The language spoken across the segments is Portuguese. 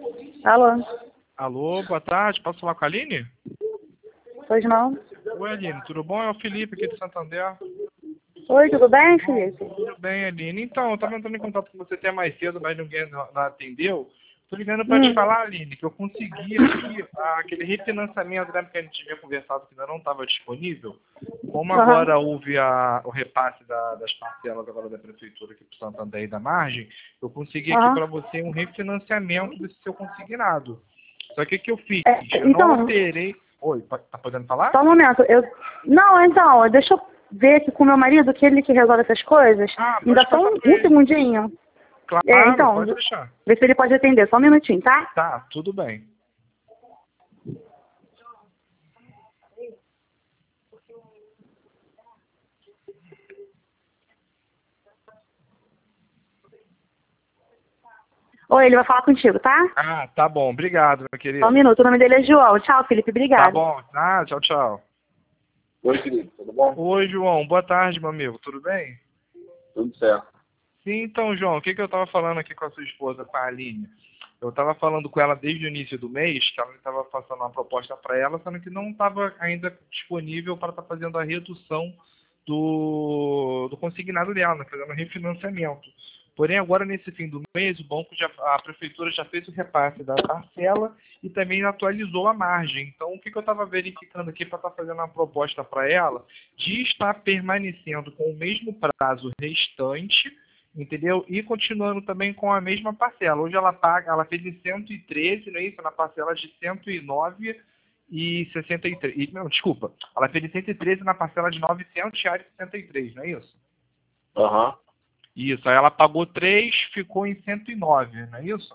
Alô? Alô, boa tarde. Posso falar com a Aline? Pois não? Oi, Aline. Tudo bom? É o Felipe aqui de Santander. Oi, tudo bem, Felipe? Tudo bem, Aline. Então, eu estava entrando em contato com você até mais cedo, mas ninguém não atendeu. Estou ligando para te falar, Aline, que eu consegui aqui aquele refinanciamento, lembra que a gente tinha conversado que ainda não estava disponível? Como agora houve o repasse das parcelas agora da prefeitura aqui para o Santander e da margem, eu consegui aqui para você um refinanciamento desse seu consignado. Só que o que eu fiz? Eu não alterei... Oi, tá podendo falar? Só um momento. Não, então, deixa eu ver aqui com o meu marido, que ele que resolve essas coisas. Ainda só um segundinho. Claro, então, pode deixar. Vê se ele pode atender. Só um minutinho, tá? Tá, tudo bem. Oi, ele vai falar contigo, tá? Ah, tá bom. Obrigado, meu querido. Só um minuto. O nome dele é João. Tchau, Felipe. Obrigado. Tá bom. Ah, tchau, tchau. Oi, Felipe, tudo bom? Oi, João. Boa tarde, meu amigo. Tudo bem? Tudo certo. Sim, então, João, o que eu estava falando aqui com a sua esposa, com a Aline? Eu estava falando com ela desde o início do mês, que ela estava passando uma proposta para ela, sendo que não estava ainda disponível para estar fazendo a redução do consignado dela, né, fazendo refinanciamento. Porém, agora nesse fim do mês, a prefeitura já fez o repasse da parcela e também atualizou a margem. Então, o que eu estava verificando aqui para estar fazendo uma proposta para ela de estar permanecendo com o mesmo prazo restante, entendeu? E continuando também com a mesma parcela. Hoje ela fez em 113, não é isso? Na parcela de 109 e 63. Não, desculpa. Ela fez em 113 na parcela de R$ 900,63, não é isso? Aham. Isso. Aí ela pagou 3, ficou em 109, não é isso?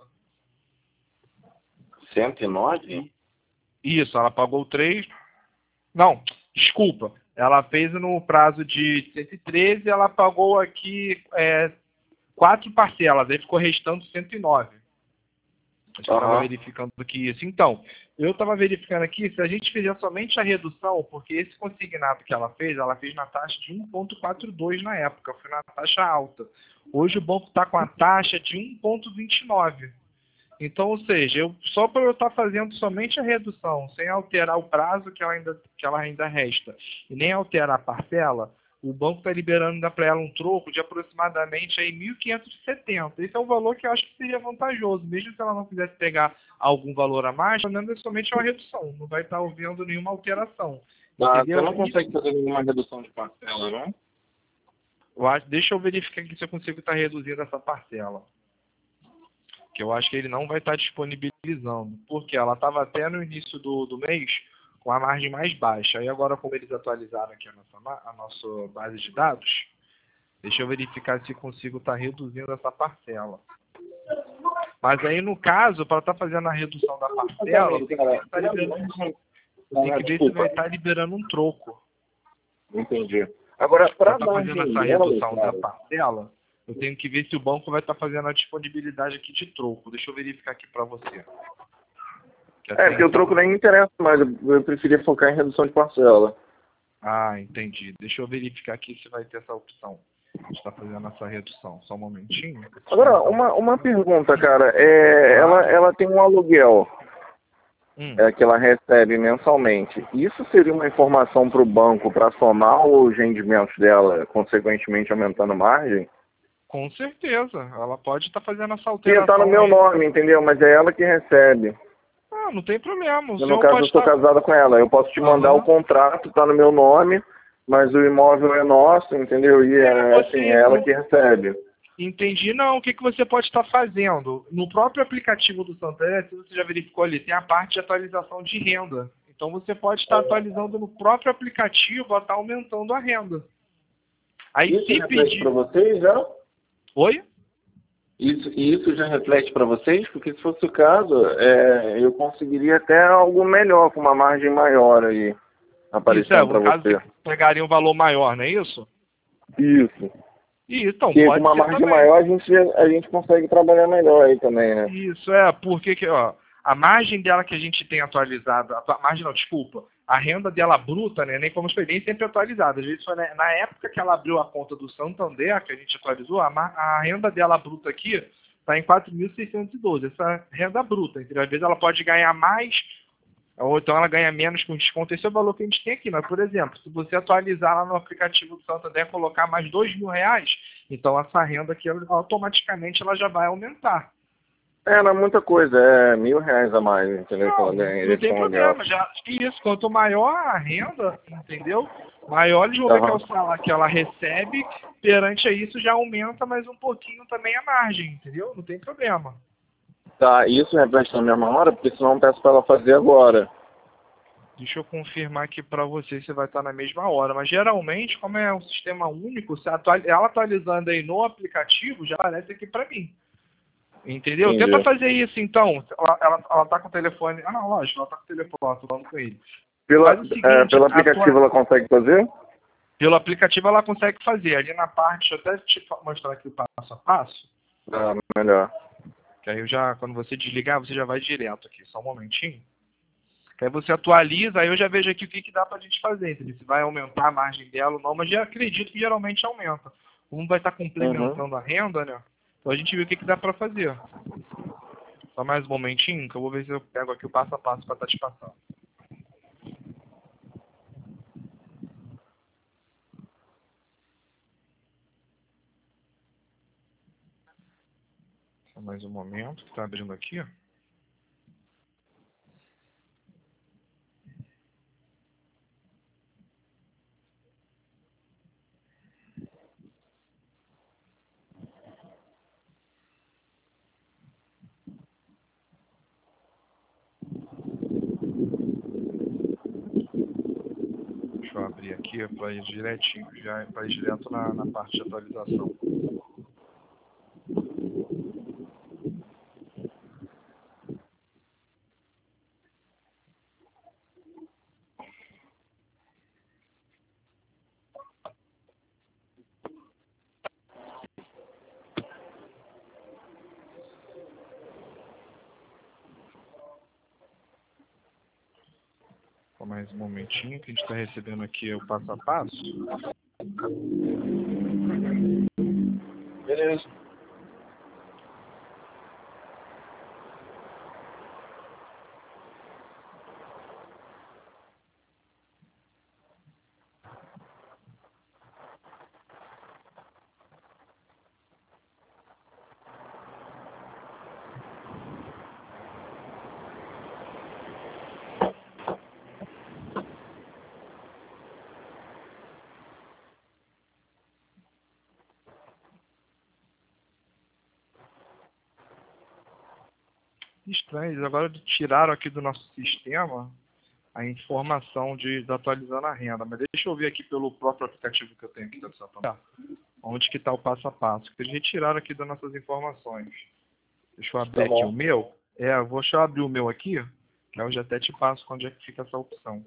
109? Isso, ela pagou 3. Não, desculpa. Ela fez no prazo de 113, ela pagou aqui 4 parcelas, aí ficou restando 109. Eu estava verificando aqui isso. Então, eu estava verificando aqui, se a gente fizer somente a redução, porque esse consignado que ela fez na taxa de 1,42 na época, foi na taxa alta. Hoje o banco está com a taxa de 1,29. Então, ou seja, só para eu estar fazendo somente a redução, sem alterar o prazo que ela ainda resta, e nem alterar a parcela, o banco está liberando para ela um troco de aproximadamente aí 1.570. Esse é um valor que eu acho que seria vantajoso, mesmo se ela não quisesse pegar algum valor a mais, é somente uma redução, não vai estar havendo nenhuma alteração. Você não consegue fazer nenhuma redução de parcela, não? Deixa eu verificar aqui se eu consigo estar reduzindo essa parcela. Que eu acho que ele não vai estar disponibilizando, porque ela estava até no início do mês com a margem mais baixa. Aí agora, como eles atualizaram aqui a nossa base de dados, deixa eu verificar se consigo estar reduzindo essa parcela. Mas aí, no caso, para estar fazendo a redução da parcela, tem que ver se vai estar liberando um troco. Entendi. Agora, para estar fazendo essa redução da parcela, eu tenho que ver se o banco vai estar fazendo a disponibilidade aqui de troco. Deixa eu verificar aqui para você. Porque o troco nem me interessa, mas eu preferia focar em redução de parcela. Ah, entendi. Deixa eu verificar aqui se vai ter essa opção. A gente está fazendo essa redução. Só um momentinho. Agora, uma pergunta, cara. Ela tem um aluguel que ela recebe mensalmente. Isso seria uma informação para o banco para somar os rendimentos dela, consequentemente aumentando a margem? Com certeza. Ela pode estar fazendo essa Porque alteração. está no meu nome, entendeu? Mas é ela que recebe. Ah, não tem problema. No caso, eu estou casado com ela. Eu posso te mandar o contrato, está no meu nome, mas o imóvel é nosso, entendeu? E é ela que recebe. Entendi. Não, o que você pode estar fazendo? No próprio aplicativo do Santander, se você já verificou ali, tem a parte de atualização de renda. Então você pode estar atualizando no próprio aplicativo a estar aumentando a renda. Aí isso se reflete para vocês já? Oi? Isso já reflete para vocês? Porque se fosse o caso, eu conseguiria até algo melhor, com uma margem maior aí, aparecendo para você. Caso pegaria um valor maior, não é isso? Isso. Então, porque pode com uma ser margem também. maior a gente consegue trabalhar melhor aí também, né? Isso, porque a margem dela que a gente tem atualizada, a renda dela bruta, né, nem como eu falei, nem sempre atualizada. Às vezes foi na época que ela abriu a conta do Santander, que a gente atualizou, a renda dela bruta aqui está em 4.612. Essa renda bruta, entendeu? Às vezes ela pode ganhar mais, ou então ela ganha menos com desconto. Esse é o valor que a gente tem aqui. Mas, por exemplo, se você atualizar lá no aplicativo do Santander e colocar mais R$ 2.000, então essa renda aqui, automaticamente, ela já vai aumentar. Não é muita coisa, é R$ 1.000 a mais, entendeu? Não tem problema, já isso, quanto maior a renda, entendeu? Maior eles vão ver que é o salário que ela recebe, perante a isso já aumenta mais um pouquinho também a margem, entendeu? Não tem problema. Tá, isso repete na mesma hora, porque senão eu peço para ela fazer agora. Deixa eu confirmar aqui para você se vai estar na mesma hora, mas geralmente, como é um sistema único, se ela atualizando aí no aplicativo, já aparece aqui para mim. Entendeu? Entendi. Tenta fazer isso, então. Ela tá com o telefone. Ah, não, lógico, ela tá com o telefone, eu tô falando com ele. Pelo aplicativo ela consegue fazer? Pelo aplicativo ela consegue fazer. Ali na parte, deixa eu até te mostrar aqui o passo a passo. Melhor. Que aí quando você desligar, você já vai direto aqui. Só um momentinho. Que aí você atualiza, aí eu já vejo aqui o que dá pra gente fazer. Entendeu? Se vai aumentar a margem dela ou não, mas já acredito que geralmente aumenta. Um vai estar complementando a renda, né? Então a gente vê o que dá pra fazer. Só mais um momentinho, que eu vou ver se eu pego aqui o passo a passo pra estar te passando. Só mais um momento, que tá abrindo aqui, ó. Deixa eu abrir aqui para ir direitinho, já para ir direto na parte de atualização. Só mais um momentinho que a gente está recebendo aqui o passo a passo. Beleza. Estranho, eles agora tiraram aqui do nosso sistema a informação da atualizando a renda. Mas deixa eu ver aqui pelo próprio aplicativo que eu tenho aqui da Santander. Onde que está o passo a passo? Que eles retiraram aqui das nossas informações. Deixa eu abrir aqui o meu. Deixa eu abrir o meu aqui, que eu já até te passo onde é que fica essa opção.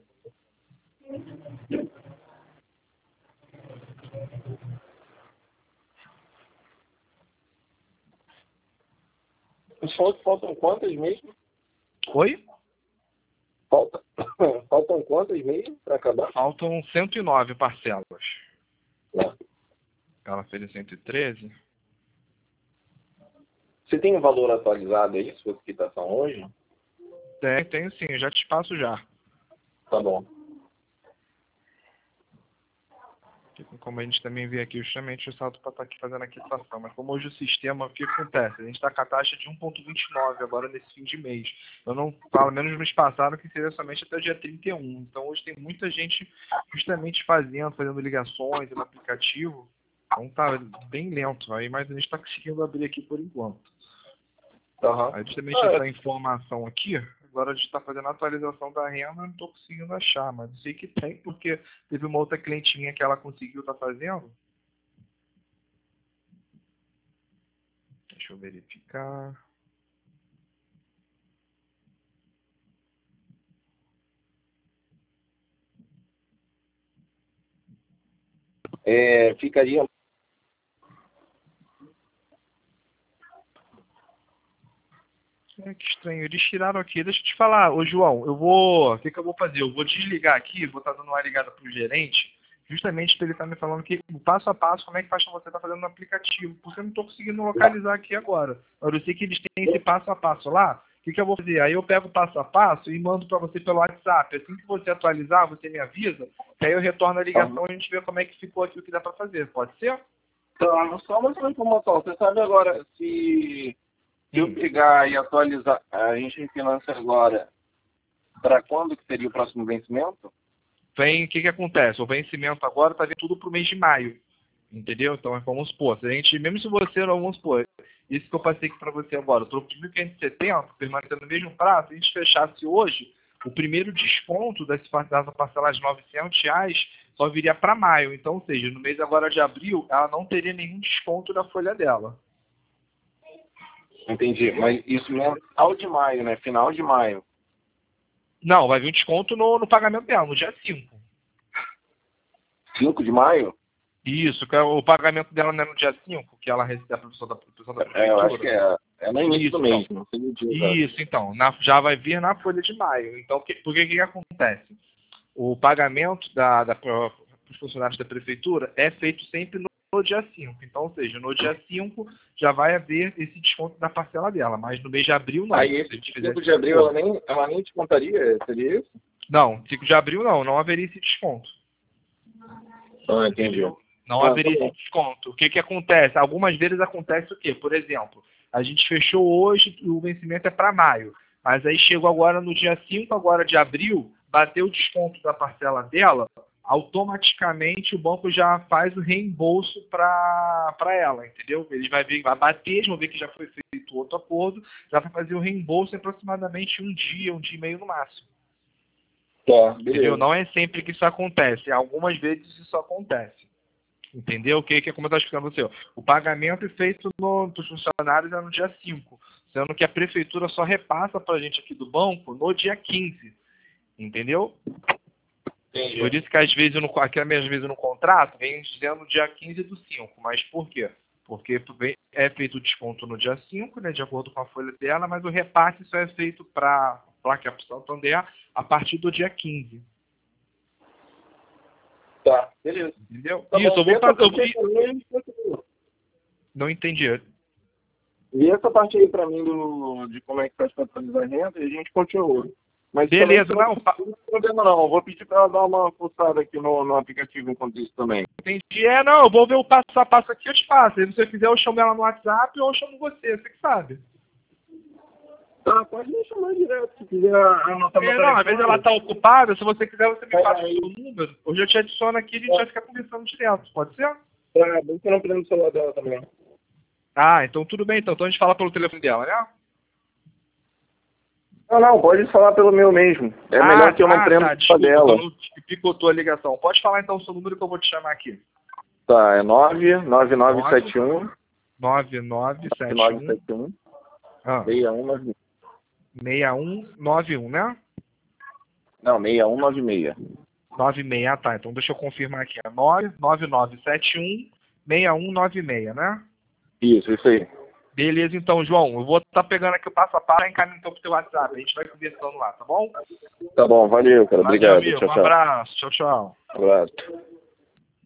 Os faltam quantas mesmo? Oi? Faltam quantas mesmo para acabar? Faltam 109 parcelas. Não. Ela fez em 113. Você tem um valor atualizado aí, sua quitação hoje? Tenho sim, eu já te passo já. Tá bom. Como a gente também vê aqui, justamente o saldo para estar aqui fazendo a quitação. Mas como hoje o sistema, o que acontece? A gente está com a taxa de 1,29 agora nesse fim de mês. Eu não, pelo menos mês passado, que seria somente até o dia 31. Então hoje tem muita gente justamente fazendo ligações no aplicativo. Então tá bem lento. Aí, mas a gente está conseguindo abrir aqui por enquanto. Aí justamente essa informação aqui, agora a gente está fazendo a atualização da renda, não estou conseguindo achar, mas eu sei que tem, porque teve uma outra clientinha que ela conseguiu estar fazendo. Deixa eu verificar. Ficaria... Que estranho, eles tiraram aqui. Deixa eu te falar, ô João, o que eu vou fazer? Eu vou desligar aqui, vou estar dando uma ligada pro gerente, justamente ele está me falando que o passo a passo, como é que faz para você estar fazendo no aplicativo, porque eu não estou conseguindo localizar aqui agora. Eu sei que eles têm esse passo a passo lá, o que eu vou fazer? Aí eu pego o passo a passo e mando para você pelo WhatsApp. Assim que você atualizar, você me avisa, que aí eu retorno a ligação e a gente vê como é que ficou aqui o que dá para fazer. Pode ser? Então, só mais uma informação. Você sabe agora se eu pegar e atualizar a Engie Finança agora, para quando que seria o próximo vencimento? O que acontece? O vencimento agora está vindo tudo para o mês de maio. Entendeu? Então, vamos supor, se a gente, mesmo se você não, vamos supor, isso que eu passei aqui para você agora, o troco de 1.570, permanecendo no mesmo prazo, se a gente fechasse hoje, o primeiro desconto dessa parcela de R$900 só viria para maio. Então, ou seja, no mês agora de abril, ela não teria nenhum desconto da folha dela. Entendi, mas isso mensal de maio, né? Final de maio. Não, vai vir um desconto no pagamento dela, no dia 5. 5 de maio? Isso, que o pagamento dela não é no dia 5, que ela recebe a produção da prefeitura. Eu acho que é no início do mês, não sei o dia. Isso, então, já vai vir na folha de maio. Então, porque o que acontece? O pagamento para os funcionários da prefeitura é feito sempre no dia 5. Então, ou seja, no dia 5 já vai haver esse desconto da parcela dela, mas no mês de abril não. Aí esse 5 de abril ela nem descontaria? Seria isso? Não, 5 de abril não haveria esse desconto. Ah, entendi. Não haveria esse desconto. O que acontece? Algumas vezes acontece o quê? Por exemplo, a gente fechou hoje e o vencimento é para maio. Mas aí chegou agora no dia 5 agora de abril, bateu o desconto da parcela dela, automaticamente o banco já faz o reembolso para ela, entendeu? Ele vai bater, eles vão ver que já foi feito outro acordo, já vai fazer o reembolso em aproximadamente um dia e meio no máximo. Tá, entendeu? Não é sempre que isso acontece. Algumas vezes isso acontece. Entendeu? O que é como eu estava explicando você? O pagamento é feito dos funcionários no dia 5, sendo que a prefeitura só repassa para a gente aqui do banco no dia 15. Entendeu? Entendi. Por isso que às vezes no contrato vem dizendo dia 15 do 5. Mas por quê? Porque é feito o desconto no dia 5, né, de acordo com a folha dela, mas o repasse só é feito para que a Santander a partir do dia 15. Tá, beleza. Entendeu? Tá Isso, bom, eu vou fazer. Não entendi. E essa parte aí pra mim de como é que faz pra atualizar a renda e a gente continua. Mas beleza, não tem problema não. Eu vou pedir pra ela dar uma forçada aqui no aplicativo enquanto isso também. Entendi. Não, eu vou ver o passo a passo aqui, eu te passo. Se você quiser, eu chamo ela no WhatsApp ou eu chamo você que sabe. Tá, pode me chamar direto, se quiser anotar meu telefone. Não, às vezes ela tá ocupada, se você quiser, você me passa o seu número. Hoje eu te adiciono aqui e a gente vai ficar conversando direto, pode ser? Tá, bem que eu não prendo o celular dela também. Ah, então tudo bem, então a gente fala pelo telefone dela, né? Não, pode falar pelo meu mesmo. É melhor que eu não prenda o celular dela. Picotou a ligação. Pode falar então o seu número que eu vou te chamar aqui. Tá, é 99971 9971 6191. 6191, né? Não, 6196. 96, tá. Então deixa eu confirmar aqui. É 99971 6196, né? Isso aí. Beleza, então, João. Eu vou estar pegando aqui o passo a passo e encaminhando então pro teu WhatsApp. A gente vai conversando lá, tá bom? Tá bom, valeu, cara. Obrigado. Amigo, Tchau, um tchau. abraço. Tchau, tchau. Um abraço.